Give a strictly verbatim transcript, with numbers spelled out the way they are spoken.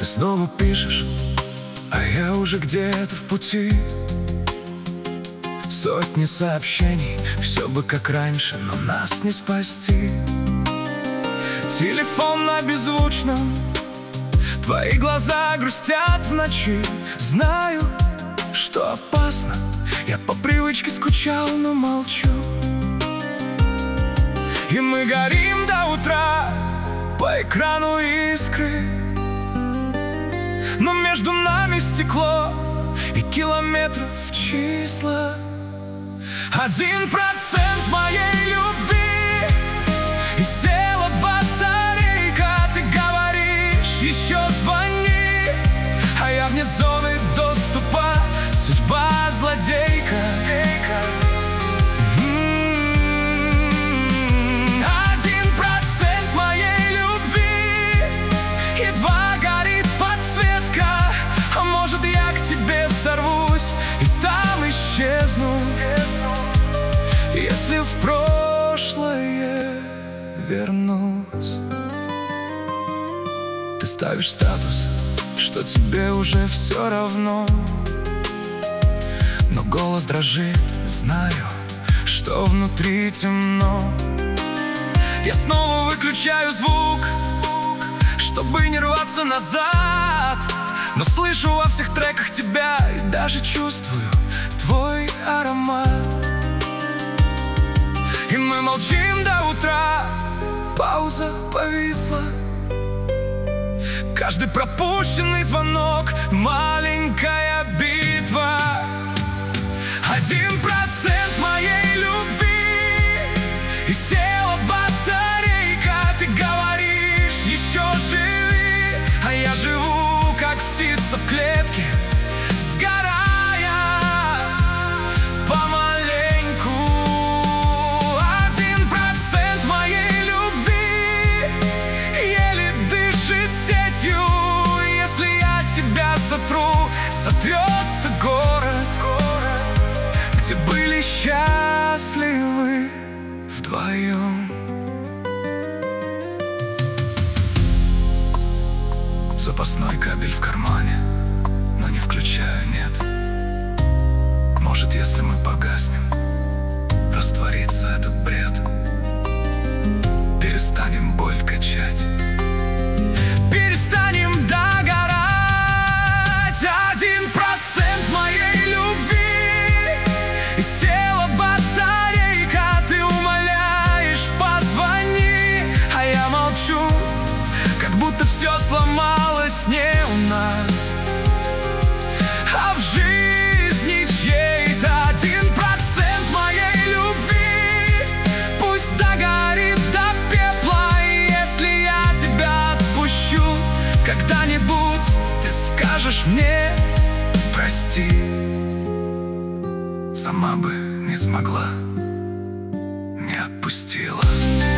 снова пишешь, а я уже где-то в пути. Сотни сообщений, все бы как раньше, но нас не спасти. Телефон на беззвучном, твои глаза грустят в ночи. Знаю, что опасно, я по привычке скучал, но молчу. И мы горим до утра, по экрану искры, но между нами стекло и километров числа. Один процент моей любви, и села батарейка. Ты говоришь, еще звони, а я вне зоны доступа. Судьба злодейка. Один процент моей любви, едва горит подсветка. А может, я к тебе сорвусь и там исчезну, если в прошлое вернусь. Ты ставишь статус, что тебе уже все равно, но голос дрожит, знаю, что внутри темно. Я снова выключаю звук, чтобы не рваться назад, но слышу во всех треках тебя и даже чувствую твой аромат. И мы молчим до утра, пауза повисла. Каждый пропущенный звонок — маленькая битва. Один процент моей любви, и села батарейка. Ты говоришь, еще живи, а я живу, как птица в клетке, сгорая помаленьку. Один процент моей любви еле дышит сетью. Если я тебя сотру, сотрется город, где были счастливы вдвоем. Запасной кабель в кармане, но не включаю, нет. Может, если мы погаснем, растворится этот бред. Перестанем боль качать, перестанем догорать. Один процент моей любви, и села батарейка. Ты умоляешь, позвони, а я молчу, как будто все сломалось не у нас, а в жизни чьей-то. Один процент моей любви, пусть догорит до пепла. И если я тебя отпущу, когда-нибудь ты скажешь мне прости. Сама бы не смогла, не отпустила.